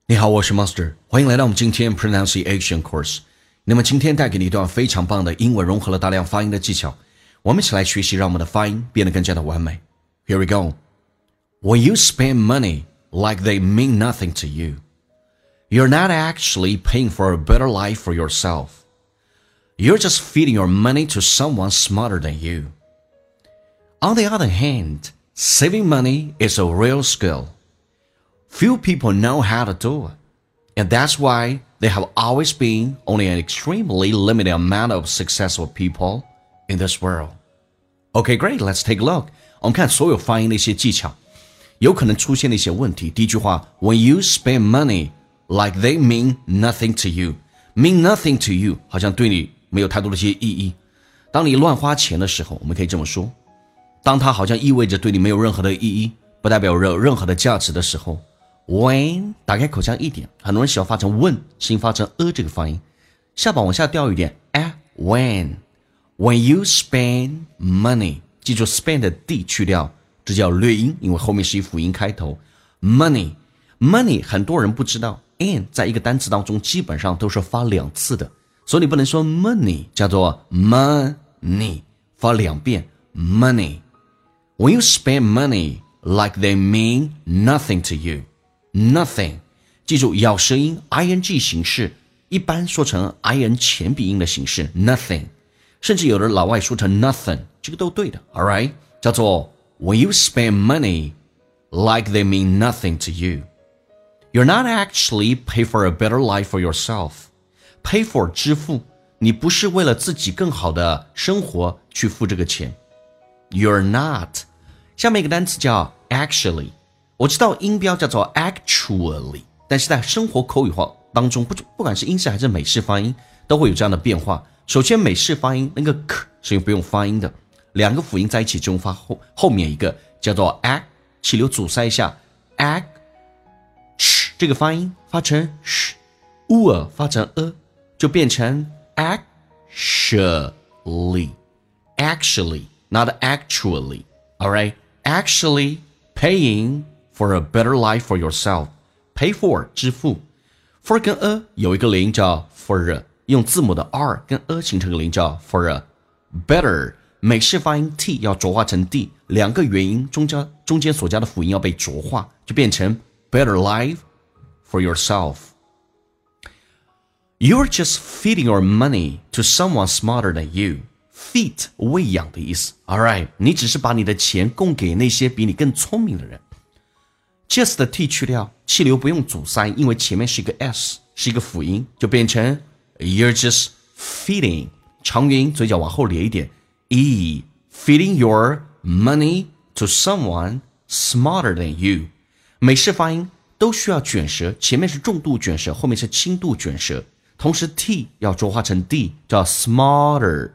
你好，我是 Master， 欢迎来到我们今天 Pronunciation Course。那么今天带给你一段非常棒的英文融合了大量发音的技巧，我们一起来学习，让我们的发音变得更加的完美。Here we go. When you spend money like they mean nothing to you, you're not actually paying for a better life for yourself. You're just feeding your money to someone smarter than you. On the other hand, saving money is a real skill.Few people know how to do it, and that's why there have always been only an extremely limited amount of successful people in this world. Okay, great. Let's take a look. 我们看所有发音的一些技巧，有可能出现的一些问题。第一句话 ，When you spend money like they mean nothing to you, mean nothing to you， 好像对你没有太多的一些意义。当你乱花钱的时候，我们可以这么说，当它好像意味着对你没有任何的意义，不代表有任何的价值的时候。When 打开口腔一点，很多人喜欢发成 when， 新发成这个发音，下巴往下掉一点when you spend money， 记住 spend 的 d 去掉，这叫略音，因为后面是以辅音开头。money 很多人不知道 and 在一个单词当中基本上都是发两次的，所以你不能说 money 叫做 money， 发两遍 money。 When you spend money like they mean nothing to you，Nothing， 记住咬舌音 ing 形式一般说成 in 前鼻音的形式 nothing， 甚至有的老外说成 nothing， 这个都对的 alright， 叫做 When you spend money like they mean nothing to you, you're not actually pay for a better life for yourself. Pay for 支付，你不是为了自己更好的生活去付这个钱。 You're not， 下面一个单词叫 actually，我知道音标叫做 actually， 但是在生活口语化当中，不管是英式还是美式发音，都会有这样的变化。首先，美式发音那个 k 是不用发音的，两个辅音在一起就用发后面一个叫做 act， 气流阻塞一下 act， 这个发音发成 sh， 发成就变成 actually not actually alright actually paying for a better life for yourself. Pay for 支付 for 跟有一个连音叫 for， 用字母的 r 跟形成个连音叫 for a better。 美式发音 t 要浊化成 d， 两个元音中间所加的辅音要被浊化，就变成 better life for yourself. You're just feeding your money to someone smarter than you. Feed 喂养的意思 Alright， 你只是把你的钱供给那些比你更聪明的人。just 的 t 去掉，气流不用阻塞，因为前面是一个 s， 是一个辅音，就变成 You're just feeding， 长元音嘴角往后咧一点 feeding your money to someone smarter than you。 美式发音都需要卷舌，前面是重度卷舌，后面是轻度卷舌，同时 t 要浊化成 d， 叫 smarter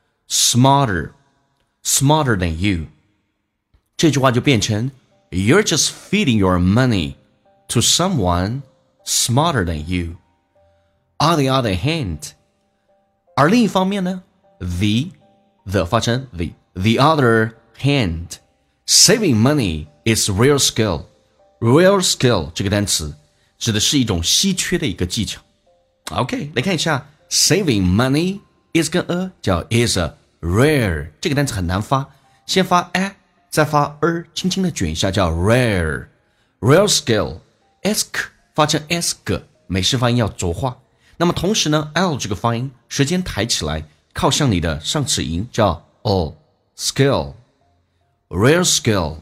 than you。 这句话就变成You're just feeding your money to someone smarter than you. On the other hand， 而另一方面呢 the 发成 the other hand， saving money is real skill. Real skill 这个单词指的是一种稀缺的一个技巧。 OK， 来看一下 saving money is 跟叫 is a rare， 这个单词很难发，先发再发轻轻的卷一下叫 rare skill。 esk 发成 esk， 美式发音要浊化。那么同时呢 l 这个发音舌尖抬起来靠向你的上齿龈叫 skill rare skill。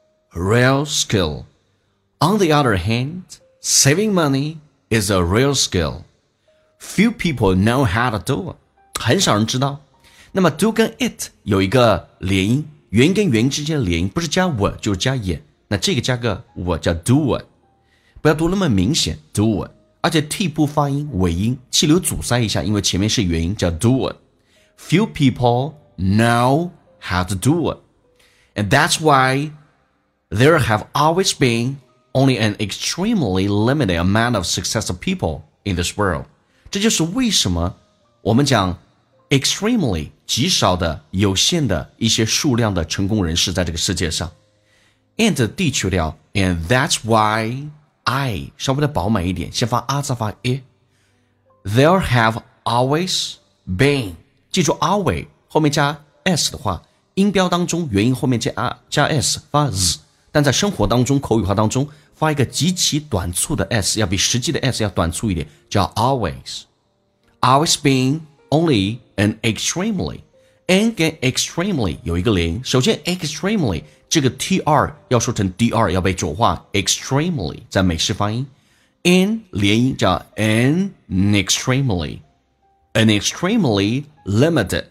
On the other hand, saving money is a real skill. Few people know how to do it， 很少人知道。那么 do 跟 it 有一个连音，元音跟元音之间的连音不是加我就是加也，那这个加个我叫 do it， 不要读那么明显 do it， 而且 t 不发音尾音，气流阻塞一下，因为前面是元音叫 do it。 Few people know how to do it, and that's why there have always been only an extremely limited amount of successful people in this world。 这就是为什么我们讲 extremely 极少的有限的一些数量的成功人士在这个世界上。and 地去掉 and that's why I 稍微的饱满一点，先发啊再发 There have always been， 记住 always 后面加 s 的话，音标当中元音后面加 s 发 z， 但在生活当中口语化当中发一个极其短促的 s， 要比实际的 s 要短促一点，叫 always。always been only and extremely， and 跟 extremely 有一个连音，首先 extremely 这个 tr 要说成 dr， 要被浊化 extremely 在美式发音 ，n 连音叫 an extremely limited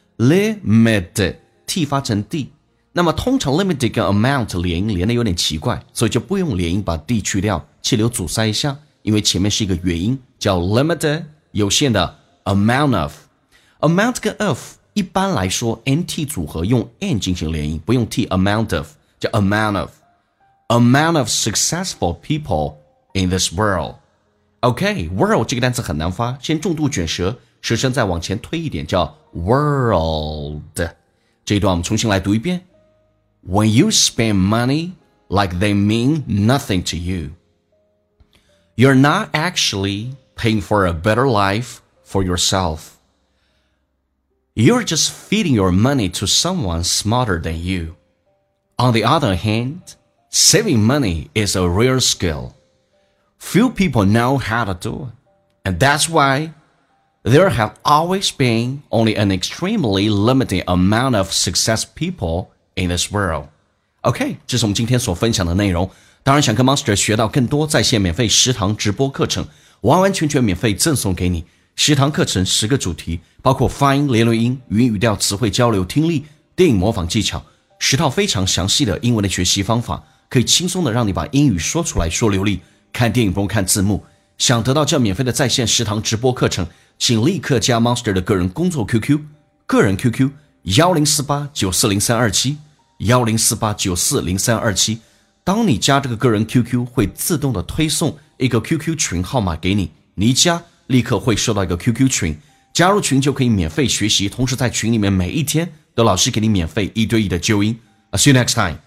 t 发成 d， 那么通常 limited 跟 amount 连音连的有点奇怪，所以就不用连音把 d 去掉，气流阻塞一下，因为前面是一个元音叫 limited 有限的 amount of 跟 of 一般来说 nt 组合用 n 进行连音，不用 t amount of 叫 amount of successful people in this world。 OK world 这个单词很难发，先重度卷舌，舌身再往前推一点叫 world。 这一段我们重新来读一遍。 When you spend money like they mean nothing to you, you're not actually paying for a better life for yourself. You're just feeding your money to someone smarter than you. On the other hand, saving money is a rare skill. Few people know how to do it. And that's why there have always been only an extremely limited amount of success people in this world. OK, 这是我们今天所分享的内容。当然想跟 Monster 学到更多在线免费10堂直播课程，完完全全免费赠送给你。10堂课程10个主题，包括发音、连轮音、语音语调、词汇交流、听力、电影模仿技巧，10套非常详细的英文的学习方法，可以轻松的让你把英语说出来说流利。看电影不用看字幕。想得到这免费的在线10堂直播课程，请立刻加 Monster 的个人工作 QQ， 个人 QQ 1048940327 1048940327。当你加这个个人 QQ， 会自动的推送一个 QQ 群号码给你，你一加立刻会收到一个 QQ 群，加入群就可以免费学习，同时在群里面每一天都老师给你免费1对1的纠音。See you next time.